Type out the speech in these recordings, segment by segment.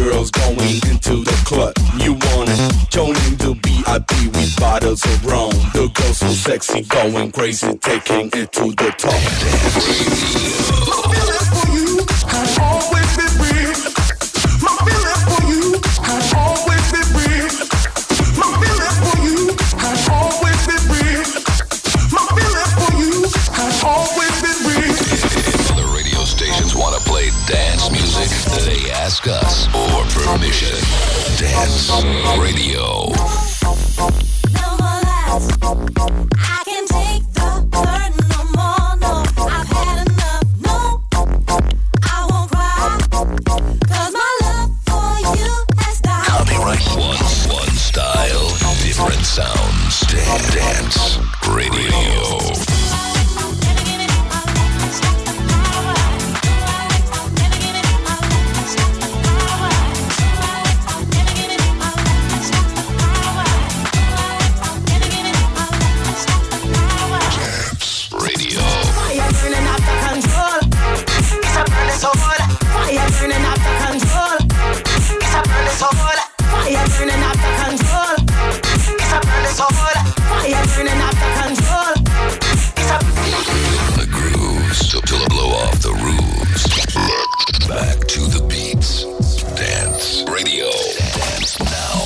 girls going into the club. You wanna join in the VIP with bottles of rum. The girls so sexy, going crazy, taking it to the top. My feeling for you has always been real. My feeling for you has always been real. My feeling for you has always been real. My feeling for you has always been real. Other radio stations want to play dance music. They ask us for permission. Dance Radio. No more lies. I can take the burden no more. No, I've had enough. No, I won't cry. 'Cause my love for you has died. Copyright. One style, different sounds. Dance Radio. Fire burning out the control. It's a burning soul. Fire burning out the control. It's a burning soul. Fire burning out the control. It's a burning soul. Fire burning out the control. It's a The grooves till I blow off the roofs. Back to the beats. Dance Radio. Dance now.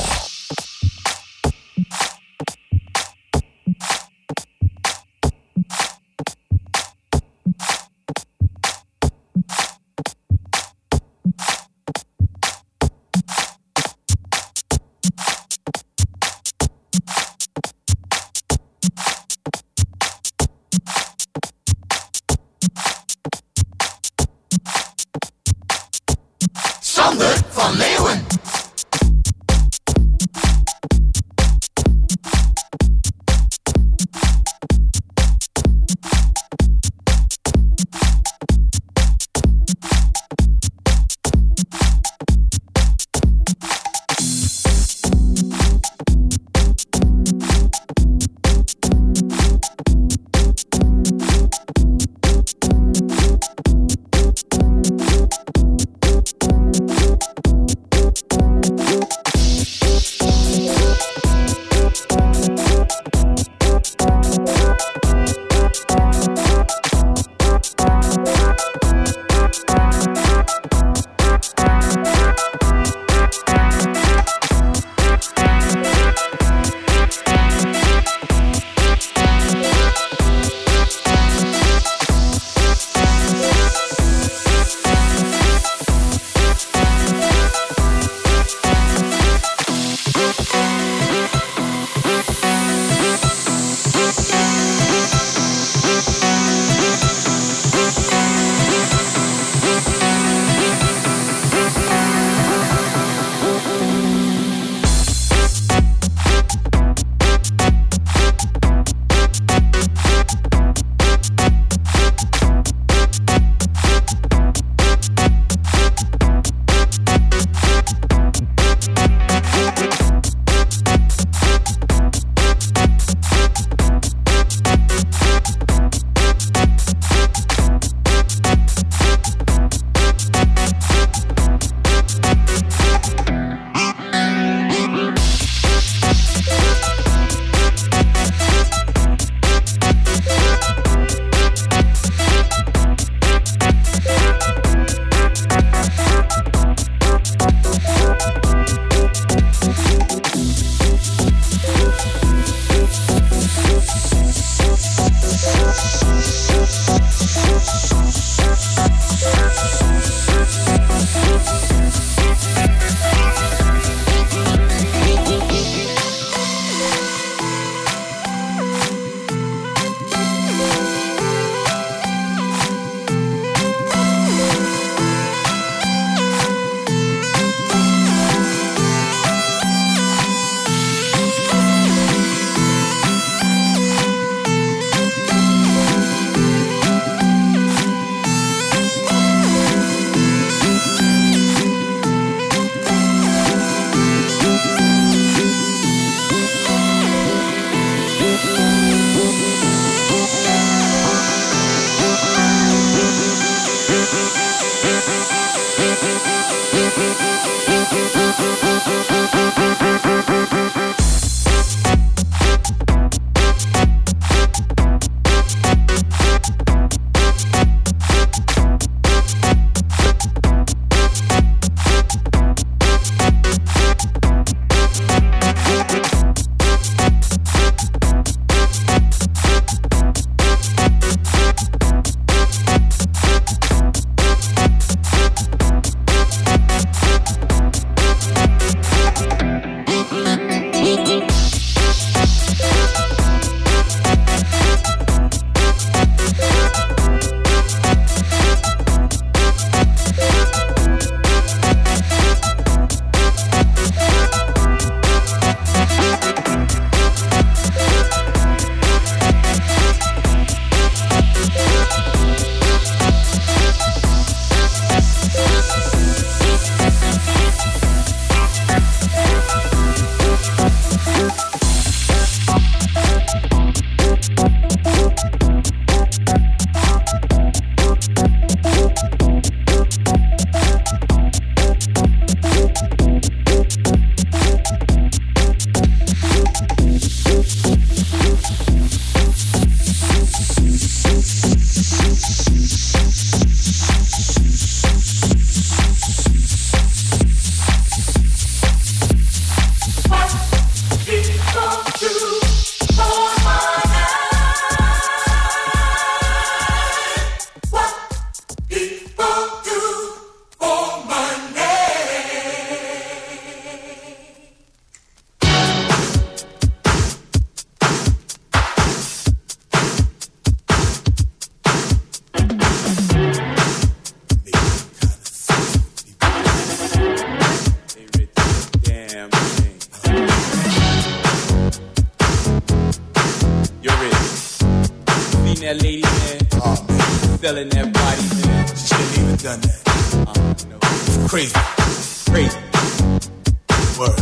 Sander van Leeuwen. that lady, man. Selling that body, man. She shouldn't even done that. No. Crazy. Crazy. Word.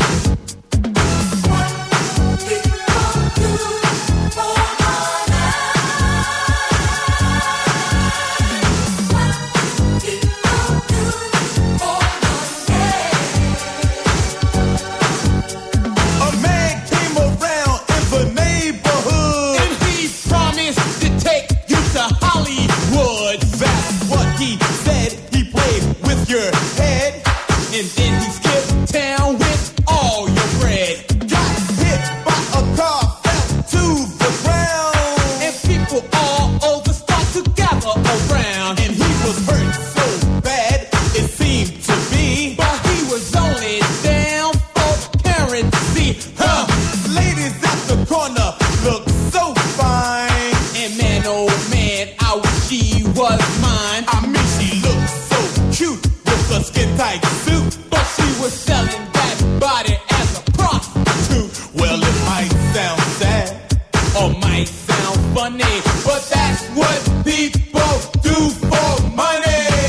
And then he skipped town with all your bread. Got hit by a car, fell to the ground. And people all over start to gather around. And he was hurt so bad, it seemed to be. But he was only down for currency. Huh? Ladies at the corner look so fine. And man, oh man, I wish she was mine. I mean, she looked so cute with a skin tight suit. But she was selling that body as a prostitute. Well, it might sound sad or might sound funny, but that's what people do for money.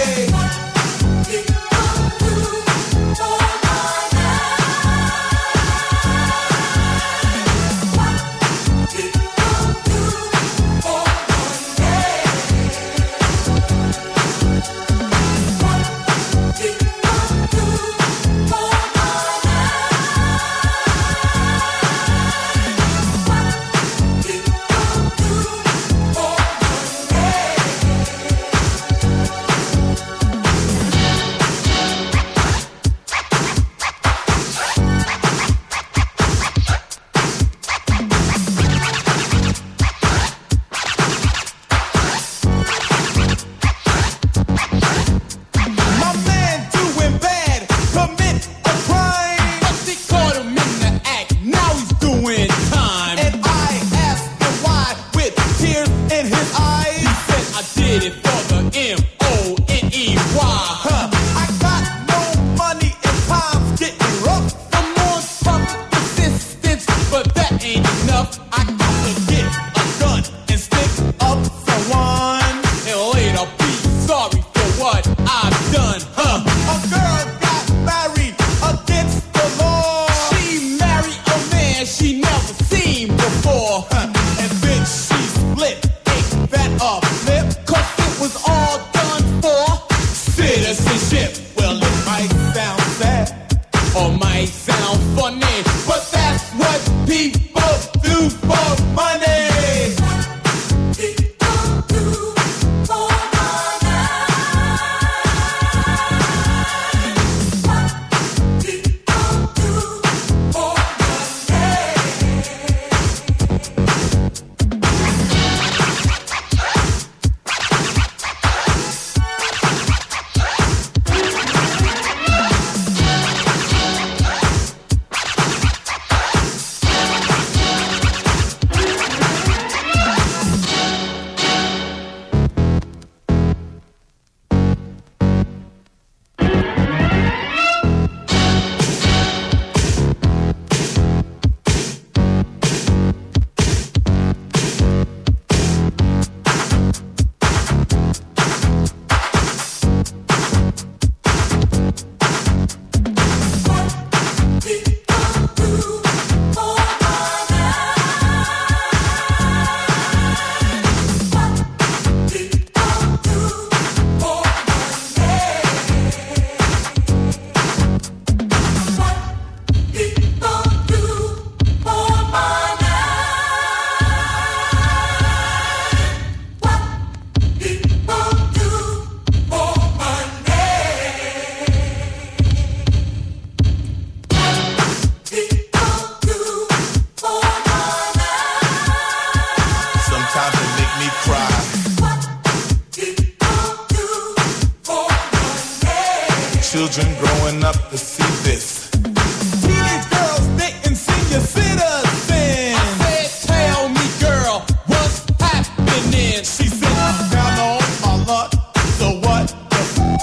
Children growing up to see this. Teenage girls dating senior citizens. I said, tell me, girl, what's happening? She said, I'm down on my luck, so what the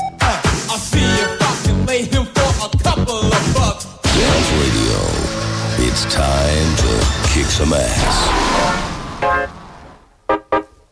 I'll see if I can lay him for a couple of bucks. Dance Radio. It's time to kick some ass.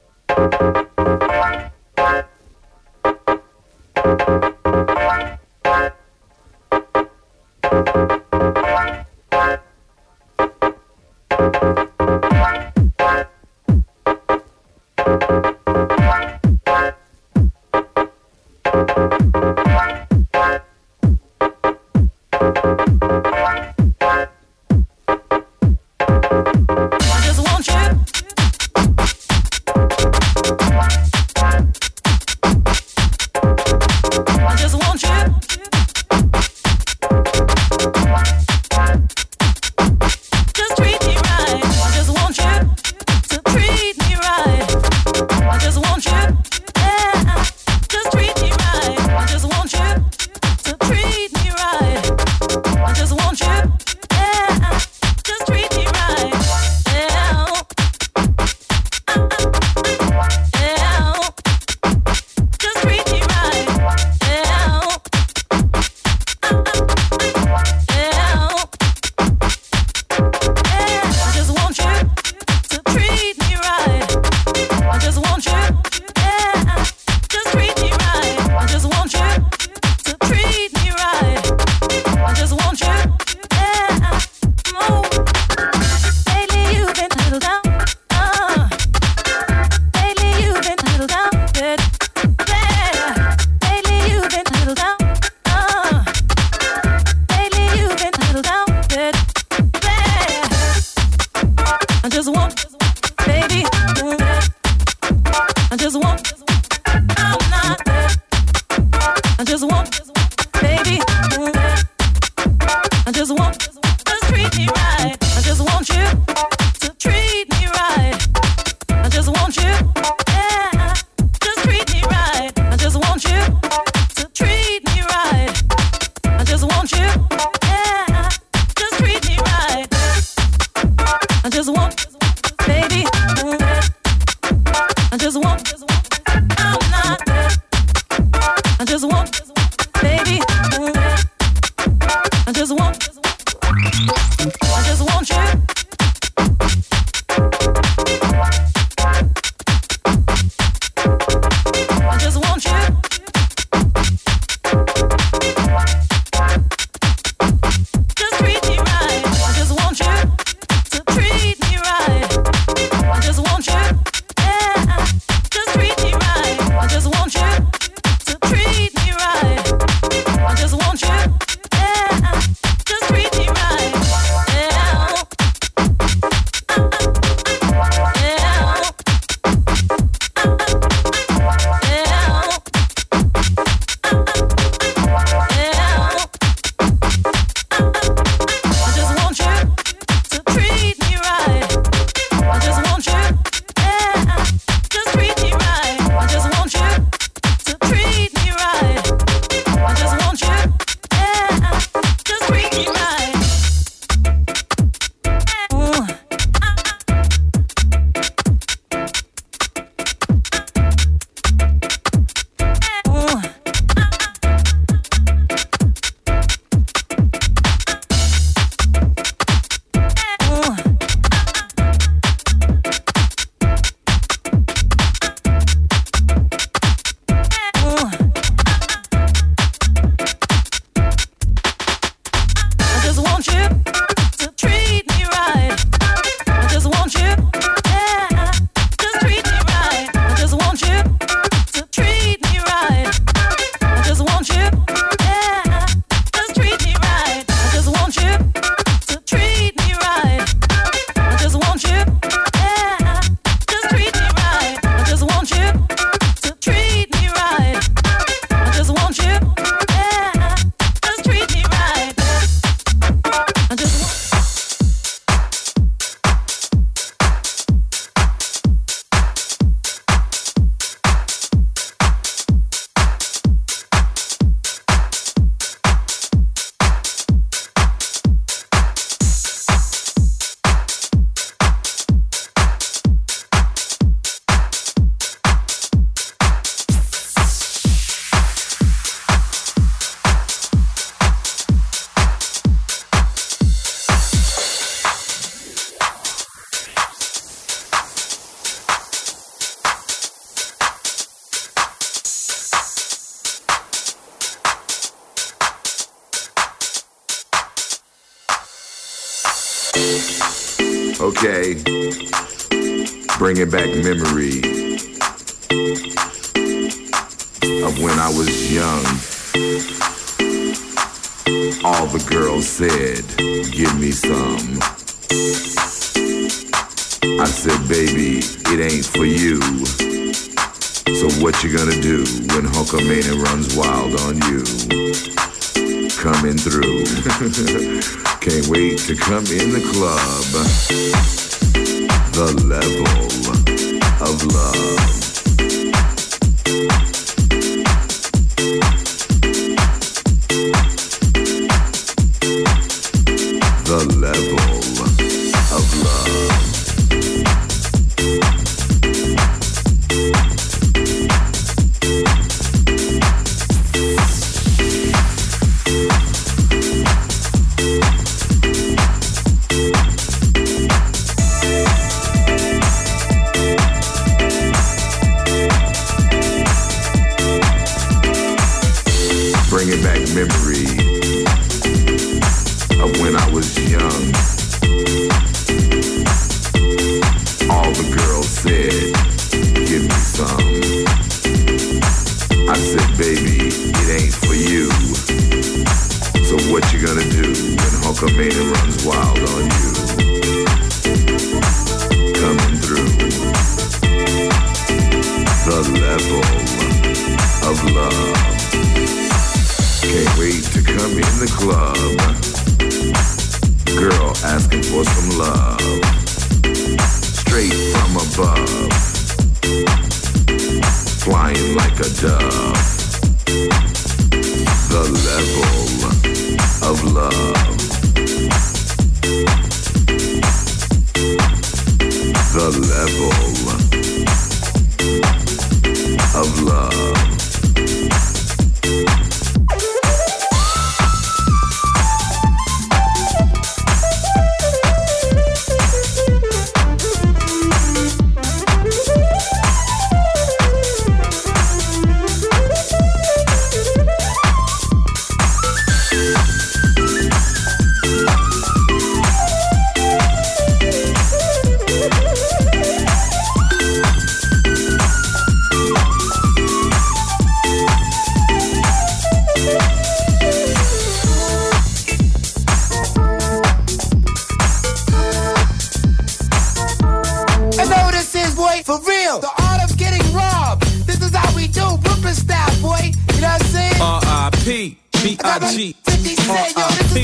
Just Okay, bringing back memory of when I was young. All the girls said, give me some. I said, baby, it ain't for you. So what you gonna do when Hulkamania runs wild on you? Coming through. Can't wait to come in the club. The level of love. The level of love. Bringing back memory of when I was young. All the girls said, give me some. I said, baby, it ain't for you. So what you gonna do when Hulkamania runs wild on you? Coming through. The level of love. Can't wait to come in the club. Girl asking for some love. Straight from above. Flying like a dove. The level of love. The level of love. B.I.G. R.I.P.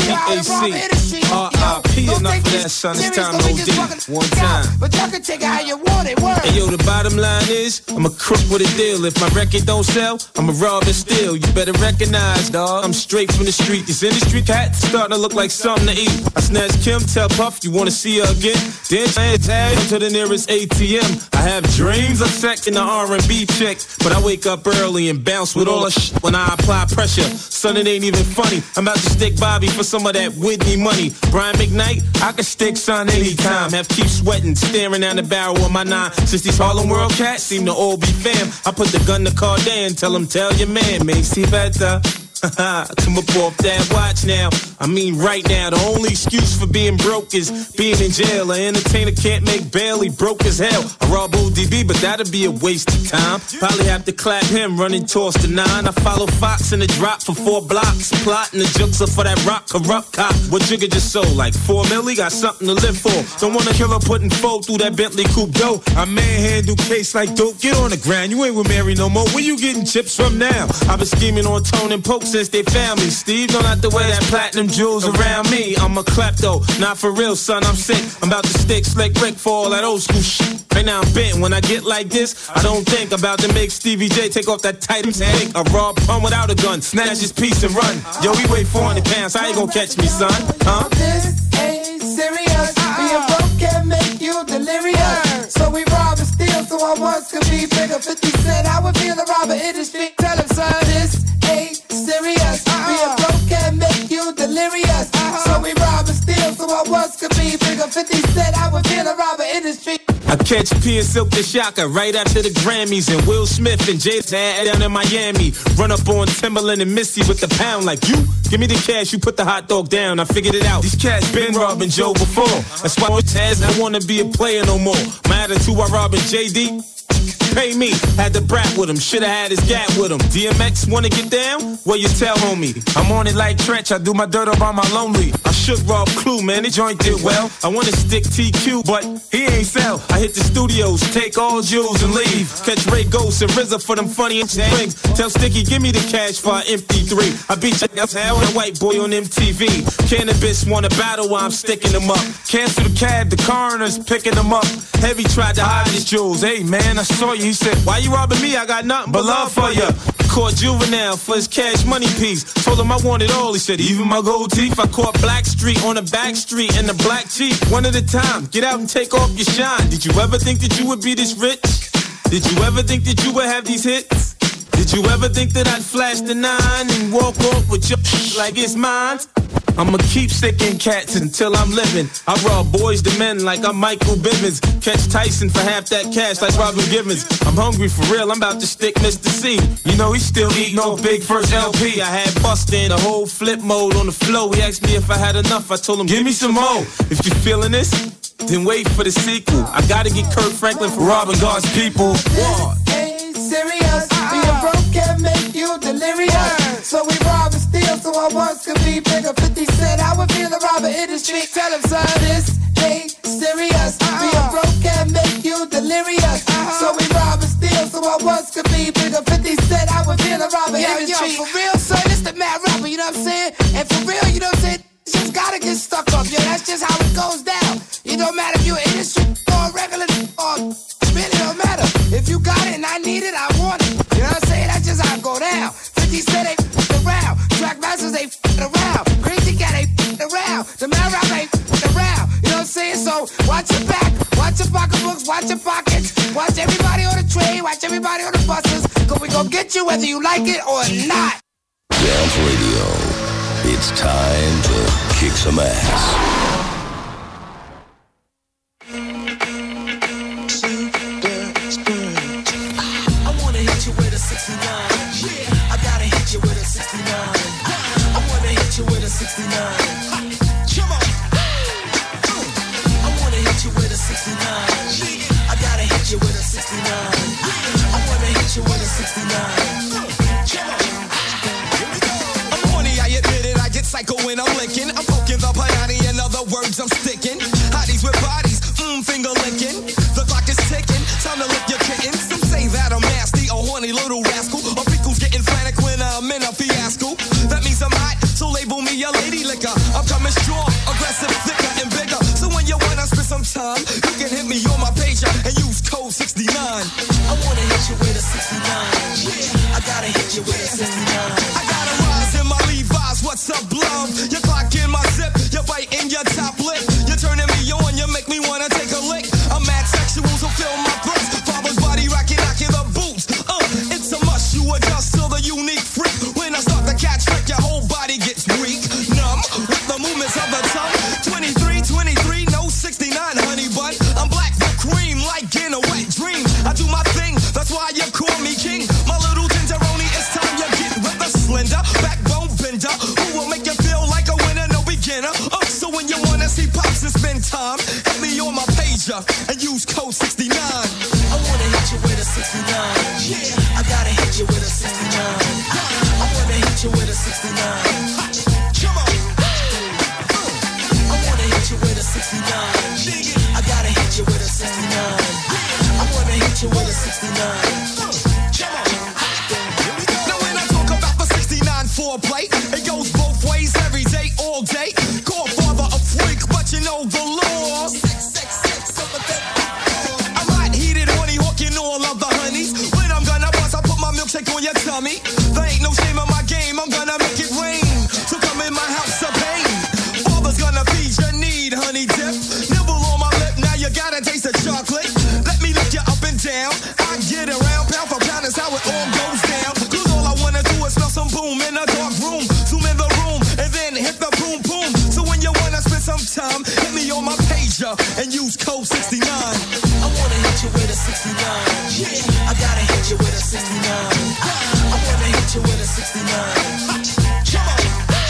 B.A.C. R.I.P. Enough of that, son. It's time no D. One time. But y'all can take it how you want it. Word. Hey, yo, the bottom line is, I'm a crook with a deal. If my record don't sell, I'm a rob and steal. You better recognize, dawg, I'm straight from the street. This industry cat starting to look like something to eat. I snatch Kim, tell Puff, you wanna see her again? Then tag to the nearest ATM. I have dreams of sex in the R&B checks, but I wake up early and bounce with all the shit when I apply pressure. Son, it ain't even funny. I'm about to stick Bobby for some of that Whitney money. Brian McKnight, I can stick son anytime. Have keep sweating, staring down the barrel of my 9. Since these Harlem World cats seem to all be fam, I put the gun to Cardan, tell him tell your man, make see better. Come up off that watch now. I mean right now, the only excuse for being broke is being in jail. An entertainer can't make bail, he broke as hell. I rob ODB, but that'd be a waste of time. Probably have to clap him, running toss to 9. I follow Fox in the drop for 4 blocks. Plotting the jokes up for that rock corrupt cop. What Jigga just sold, like 4 milli, got something to live for. Don't want a killer putting 4 through that Bentley coupe dough. I manhandle case like dope, get on the ground. You ain't with Mary no more, where you getting chips from now? I've been scheming on Tone and Poke since they found me. Steve, don't have to wear that platinum jewels around me. I'm a klepto, not for real, son, I'm sick. I'm about to stick Slick Rick for all that old school shit. Right now I'm bent, when I get like this, I don't think I'm about to make Stevie J take off that tight tank. A raw pun without a gun, snatch his piece and run. Yo, we weigh 400 pounds, how you gonna catch me, son? Huh? This ain't serious, being broke can make you delirious. So we rob and steal, so I once could be bigger. 50 Cent, I would feel the robber industry. Tell him, son, this ain't serious. Being broke can make you delirious. So we rob and steal, so I once could be be bigger. 50 said I would feel a robber industry. I catch P and Silk the Shocker right after the Grammys, and Will Smith and Jay down in Miami. Run up on Timberland and Missy with the pound like, you give me the cash, you put the hot dog down. I figured it out. These cats been robbing Joe before. That's why Taz don't wanna be a player no more. My attitude while robbing JD. Pay me, had the brat with him, shoulda had his gat with him. DMX wanna get down? Well, you tell homie. I'm on it like Tretch, I do my dirt up on my lonely. I shook Rob Clue, man, the joint did well. I wanna stick TQ, but he ain't sell. I hit the studios, take all jewels and leave. Catch Ray Ghost and RZA for them funny things. Tell Sticky, give me the cash for an MP3. I beat you hell and a white boy on MTV. Cannabis wanna battle while I'm sticking them up. Cancel the cab, the coroner's picking them up. Heavy tried to hide his jewels. Hey man, I saw you. He said, why you robbing me? I got nothing but love for you. Caught Juvenile for his cash money piece. Told him I wanted all. He said, even my gold teeth. I caught Blackstreet on the back street in the black Jeep. One at a time. Get out and take off your shine. Did you ever think that you would be this rich? Did you ever think that you would have these hits? Did you ever think that I'd flash the 9 and walk off with your like it's mine? I'ma keep sticking cats until I'm living. I rob boys to men like I'm Michael Bivins. Catch Tyson for half that cash like Robin Givens. I'm hungry for real, I'm about to stick Mr. C. You know he still eating no big first LP. I had Busta in the whole flip mode on the flow. He asked me if I had enough, I told him give me some more. If you feeling this, then wait for the sequel. I gotta get Kirk Franklin for robbing God's people. What? Hey, serious, being broke can make you delirious. So we rob and steal, so our wants could be bigger. 50 said I would feel the robber industry. Tell him, son, this ain't serious. Being broke can make you delirious. So we rob and steal, so our wants could be bigger. 50 said I would feel the robber industry. Yo, for real, son, it's the mad rapper, you know what I'm saying? And for real, you know what I'm saying? You just gotta get stuck up, yo, that's just how it goes down. It don't matter if you're industry or regular or really don't matter. If you got it and I need it, I want it. You know what I'm saying? That's just how it go down. 50 said they f***ed around. Track masters, they f***ed around. Crazy cat, they f***ed around. The man rap, they f***ed around. You know what I'm saying? So watch your back, watch your pocketbooks, watch your pockets. Watch everybody on the train, watch everybody on the buses. Cause we gon' get you whether you like it or not. Dance Radio. It's time to kick some ass. When I'm licking, I'm poking the piranha. In other words, I'm sticking. Hotties with bodies, finger licking. The clock is ticking, time to lick your kitten. Some say that I'm nasty, a horny little rascal. Or people's getting frantic when I'm in a fiasco. That means I'm hot, so label me a lady licker. I'm coming strong, aggressive, thicker, and bigger. So when you wanna spend some time, you can hit me on my pager and use code 69. I wanna hit you with a 69. Yeah, I gotta hit you with a 69. I gotta rise in my Levi's, what's up, love? You clock in my zip, you bite in your top lip. You're turning me on, you make me wanna take a lick. I'm mad sexuals who fill my throats. Father's body rocking, knocking the boots. It's a must, you adjust to the unique freak. When I start the cat trick, your whole body gets weak. Numb, with the movements of the tongue. 23, no 69, honey bun. I'm black with cream, like in a wet dream. I do my thing, that's why you call me king. My little gingeroni, it's time you get with the slender backbone bender. Who will make you feel like a winner, no beginner. So when you wanna see pops and spend time, hit me on my pager and use code 69. I wanna hit you with a 69. Yeah, I gotta hit you with a 69. I wanna hit you with a 69. Come on. I wanna hit you with a 69. I gotta hit you with a 69. I wanna hit you with a 69. Now when I talk about the 69 foreplay, it goes both ways every day, all day. Call father a freak, but you know the law. pager and use code 69. I wanna hit you with a 69. Yeah, I gotta hit you with a 69. I wanna hit you with a 69. Come on.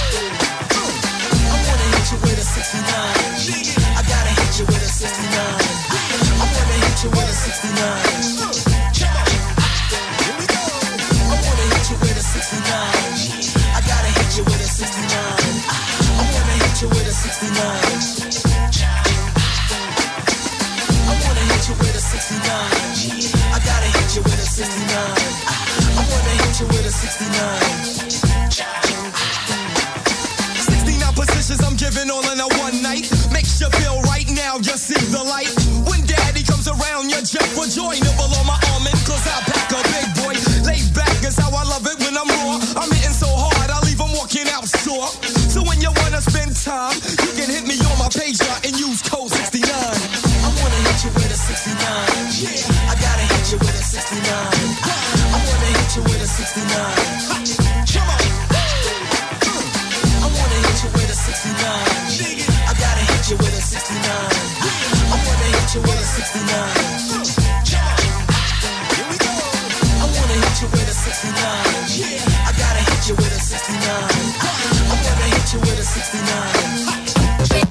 I wanna hit you with a 69. I gotta hit you with a 69. I wanna hit you with a 69. Here we go. I wanna hit you with a 69. I gotta hit you with a 69. I wanna hit you with a 69. I wanna hit you with a 69. I gotta hit you with a 69. I wanna hit you with a 69. 69 positions I'm giving all in a one night. Makes you feel right now, you see the light. When daddy comes around, you're just for joy. Nibble on my arm and cause I pack a big boy. Lay back is how I love it when I'm raw. I'm hitting so hard, I leave them walking out sore. So when you wanna spend time, you can hit me on my pager and use code 69. I wanna hit you with a 69. Yeah, I gotta hit you with a 69. I wanna hit you with a 69. Come on. I wanna hit you with a 69. I gotta hit you with a 69. I wanna hit you with a 69. Here we go. I wanna hit you with a 69. I gotta hit you with a 69. I wanna hit you with a 69.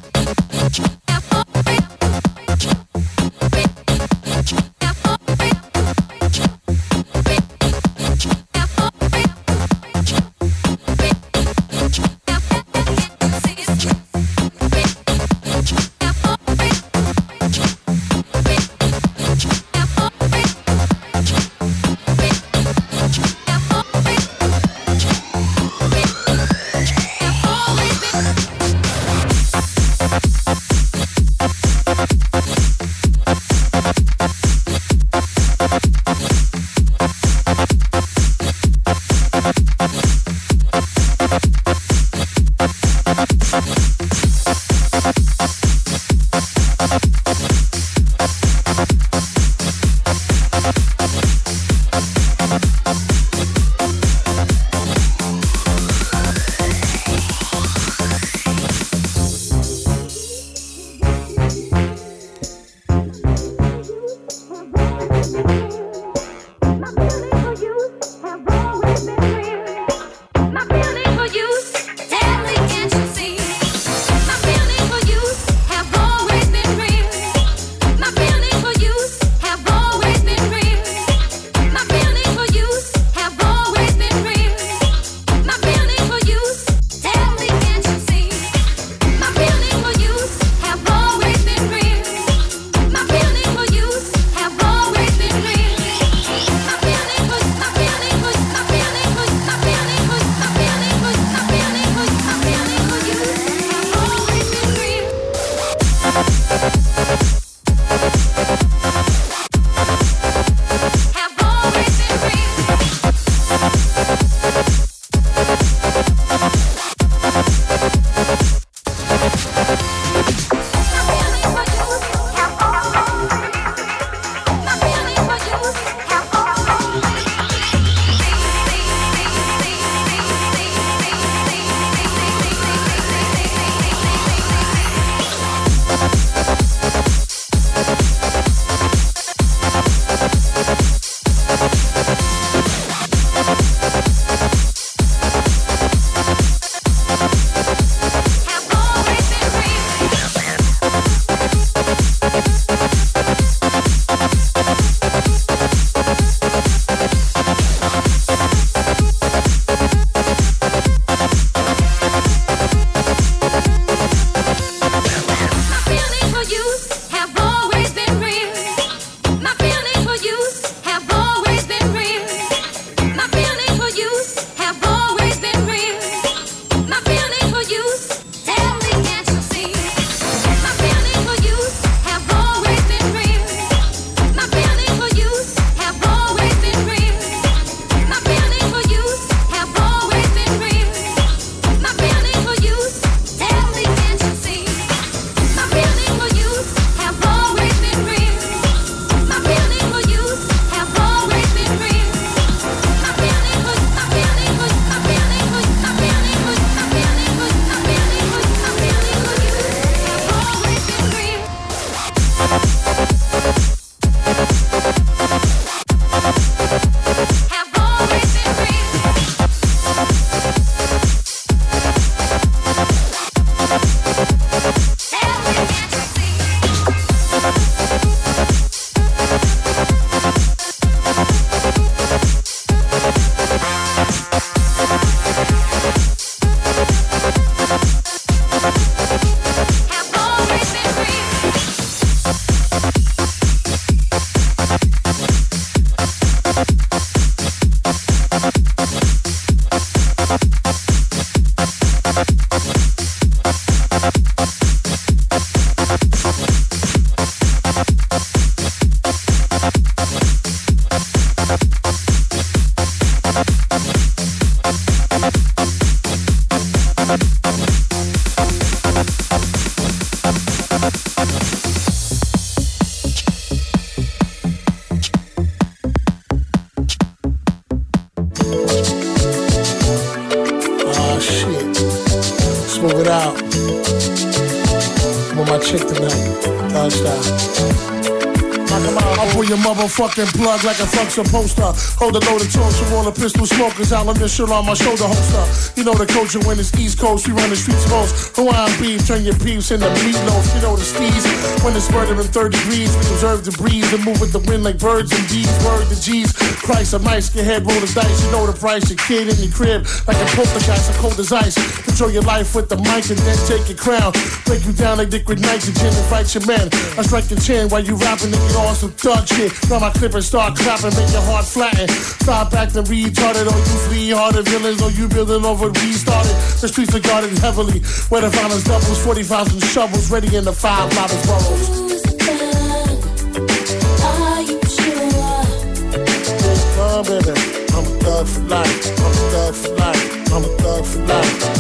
thug style. I'll pull your motherfucking plug like a fuck supposed to. Hold a loaded torch from all the pistol smokers. I'll initial on my shoulder holster. You know the culture when it's East Coast, we run the streets most. Hawaiian beef, turn your peeps into meatloaf. You know the steez. When it's murdering 30 degrees, we observe the breeze and move with the wind like birds and bees. Word to G's. Christ, a mice, get head, roll the dice. You know the price. Your kid in your crib like a poltergeist, so cold as ice. Control your life with the mic and then take your crown. Break you down like liquid nitrogen and fight your man. I strike your chin while you rapping and get on some thug shit. Grab my clip and start clapping, make your heart flatten. Stop acting retarded, or you flee hearted villains, or you building over restarted. The streets are guarded heavily, where the violence doubles, 45s and shovels, ready in the 5 loudest boroughs. Are you sure? Oh, baby, I'm a thug for life. I'm a thug for life. I'm a thug for life.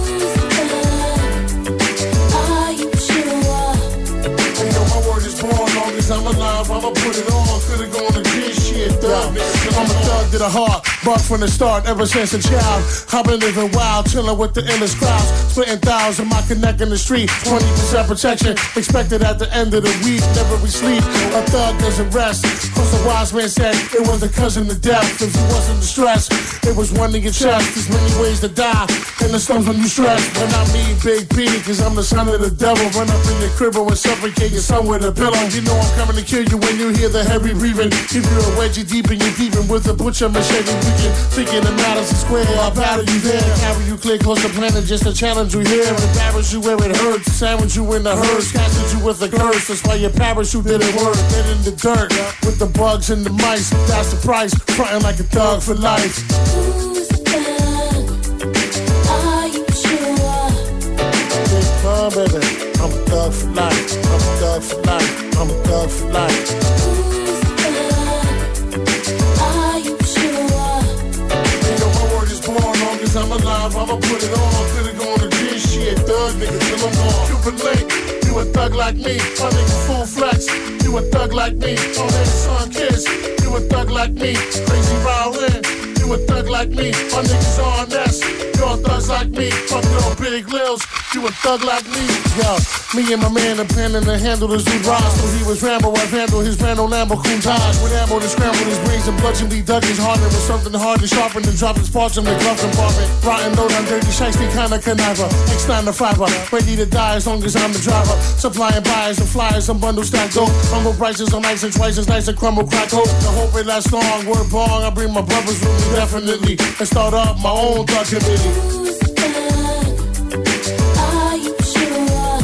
I'm alive, I'ma put it on, could've gone to this shit, thug. I'm a thug to the heart, buck from the start, ever since a child. I've been living wild, chilling with the illest crowds, splitting thighs in my connect in the street. 20% protection, expected at the end of the week, never we sleep. A thug doesn't rest, cause the wise man said it was a cousin to death. If you wasn't distressed, it was one in your chest. There's many ways to die, in the slums when you stress. But not me, Big P, cause I'm the son of the devil. Run up in your crib and suffocate your son with a pillow. You know I'm coming to kill you when you hear the heavy breathing. If you're a wedgie deep and you're deepin' with a butcher machete, we can thinking the Madison Square. I'll battle you there, carry you clear close to planet just to challenge you here. Embarrass you where it hurts, sandwich you in the hearse, casket you with a curse. That's why your parachute didn't work. Dead in the dirt with the bugs and the mice. That's the price, frontin' like a thug for life. Who's the thug? Are you sure? Oh, baby, I'm a thug for life. I'm a thug for life. I'm a thug for life. Who's the thug? Are you sure? You know my word is born, long as I'm alive, I'ma put it on. Could've gone to this shit, thug nigga till I'm gone. Cupid Link, you a thug like me. My nigga full flex, you a thug like me. My nigga Son Kiss, you a thug like me. Crazy violin, you a thug like me. My niggas on S, y'all thugs like me. Fuck your Big Lils, you a thug like me. Yo, me and my man are planning to handle this dude Ross. So he was Rambo, I've handled his Randall Lambo Countach. With ammo to scramble his brains and bludgeonly dug his heart with something hard to sharpen and drop his parts in the glove compartment. Rotten load on dirty shiesty kinda conniver. X9 to 5er, ready to die as long as I'm the driver. Supplying buyers and flyers, some bundles stacked dope. Humble prices on ice and twice as nice and crumble crack hope. I hope it lasts long, word bong. I bring my brothers with me definitely and start up my own thug committee. Who's the thug? Are you sure?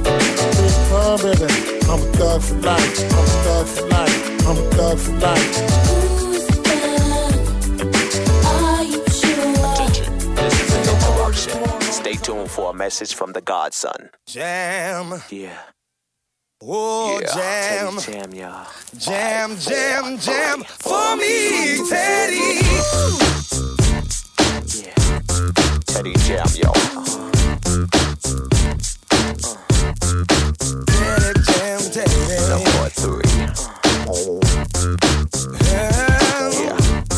Oh, baby, I'm a thug for life. I'm a thug for life. I'm a thug for life. Who's the thug? Are you sure? Attention, this is an interruption. Stay tuned for a message from the Godson. Jam. Yeah. Oh, Yeah, jam. Teddy Jam, y'all. Jam, jam, jam for me, Teddy. Yeah. Teddy Jam, y'all. Teddy Jam, Teddy. Number 3. Yeah. Yeah.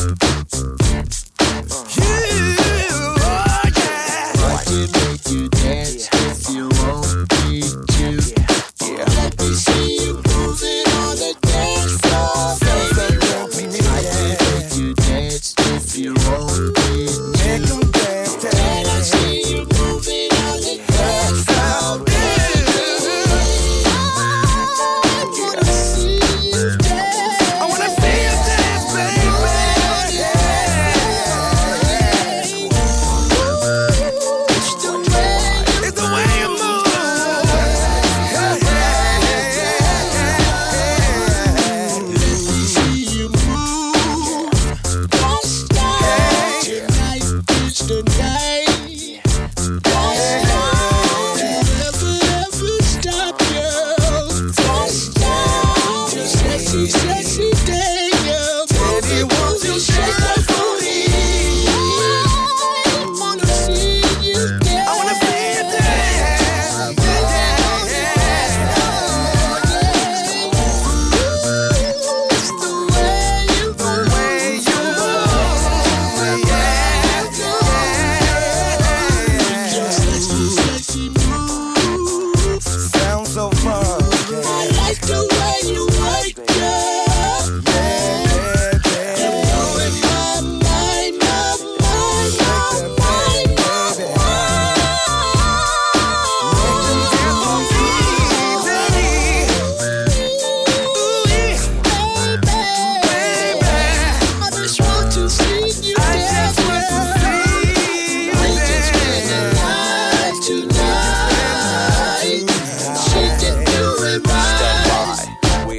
Oh, yeah. I can make you dance if you want me to. Yeah. Let me see you moving on the dance floor, baby. I can make you dance if you want me to. Make 'em dance, Let me see you moving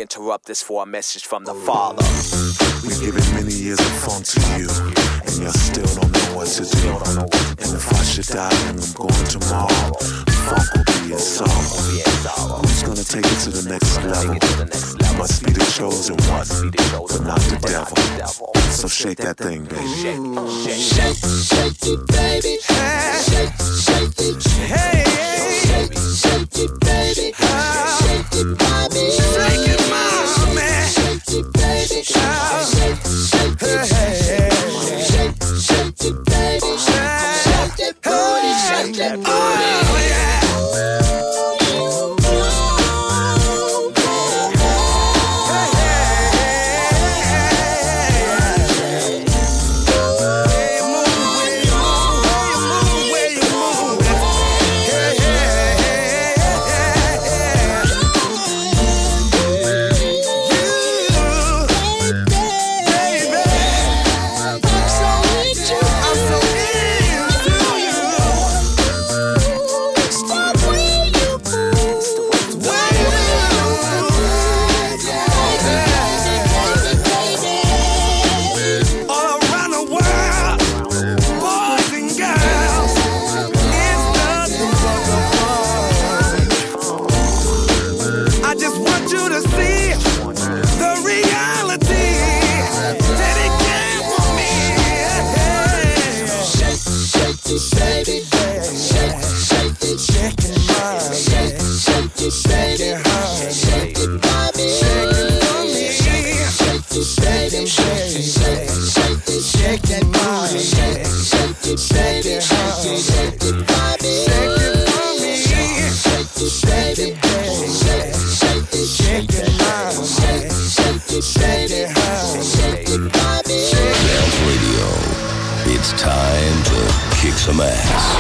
interrupt this for a message from the Father. We've given many years of funk to you, and you still don't know what to do. And if I should die and I'm going tomorrow, funk will be in sorrow. Who's gonna take it to the next level? Must be the chosen one, but not the devil. So shake that thing, baby. Shake, shake it, baby. Shake, shake it, hey, shake, shake it, baby. Shake it, mommy. Shake it, mommy. Shake it, baby. Shake, shake it, hey, shake, shake it, baby. Shake that booty, shake that booty. Oh yeah. It's time to kick some ass.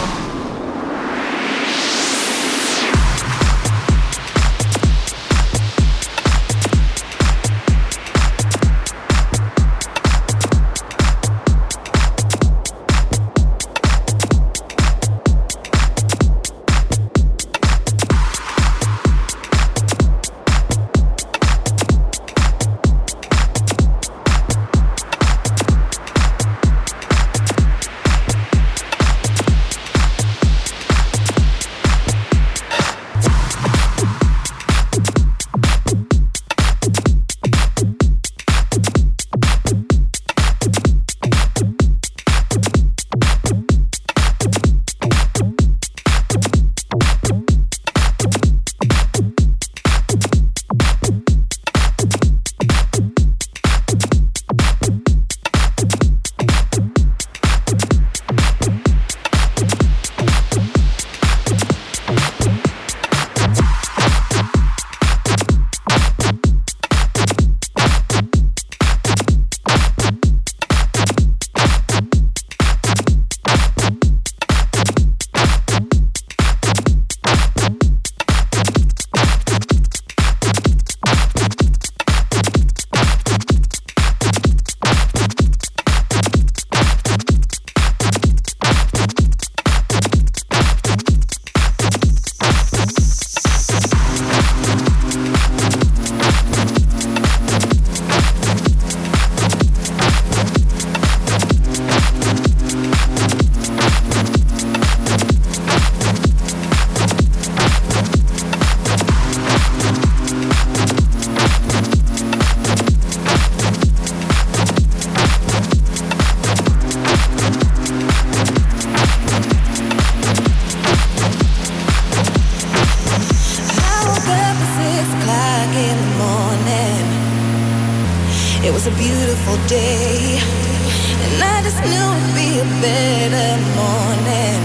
was a beautiful day, and I just knew it'd be a better morning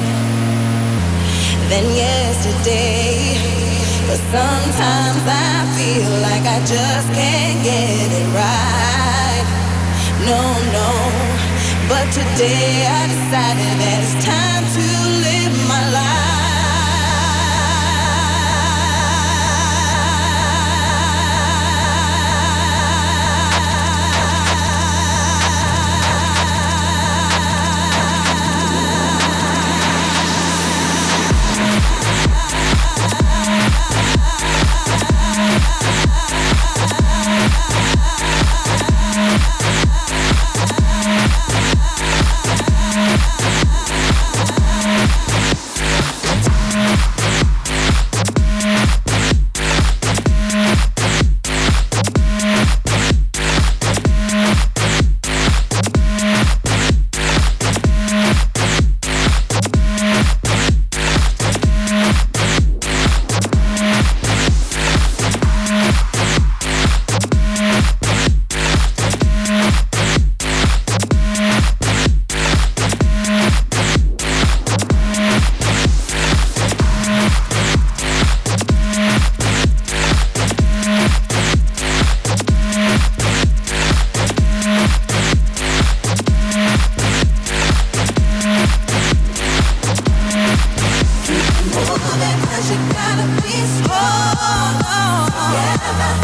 than yesterday. But sometimes I feel like I just can't get it right. No, no. But today I decided that it's time to live my life.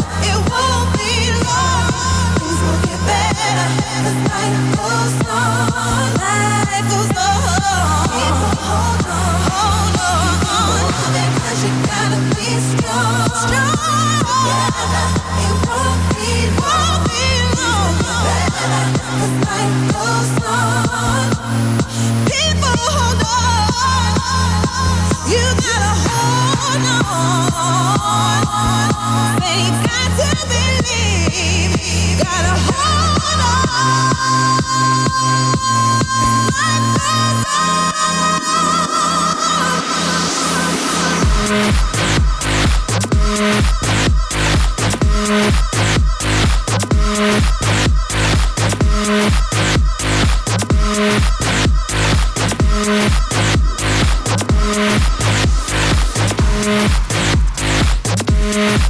it won't be long. Things will get better as life goes on. Life goes on. Hold on, because you gotta be strong. Together, it won't be long. Better as life goes on. People, hold on. You gotta hold on. They got to believe. Gotta hold on. Life goes on.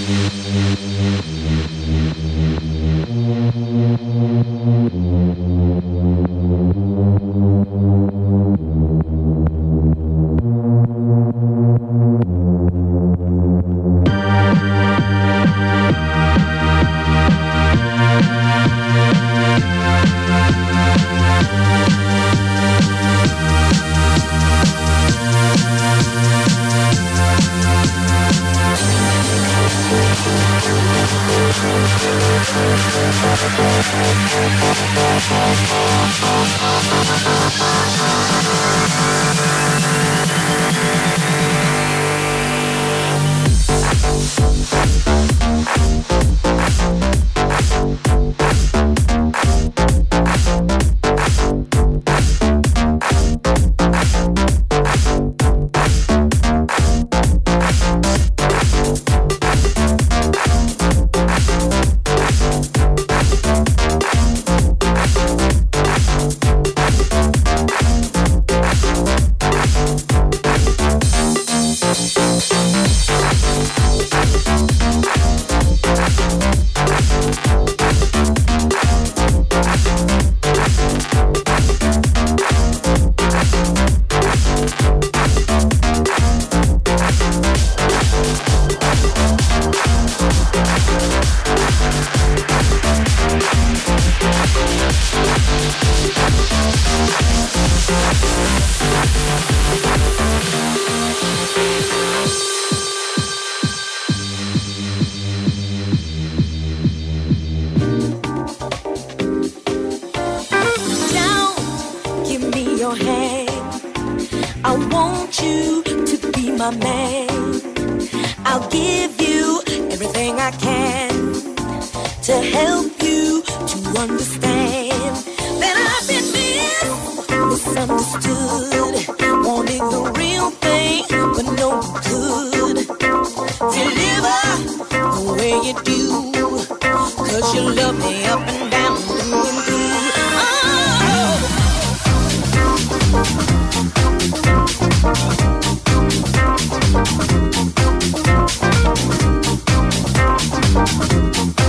my man. I'll give you everything I can to help you to understand that I've been misunderstood, wanting the real thing, but no good. Deliver the way you do, 'cause you love me up and down, through and through. Oh.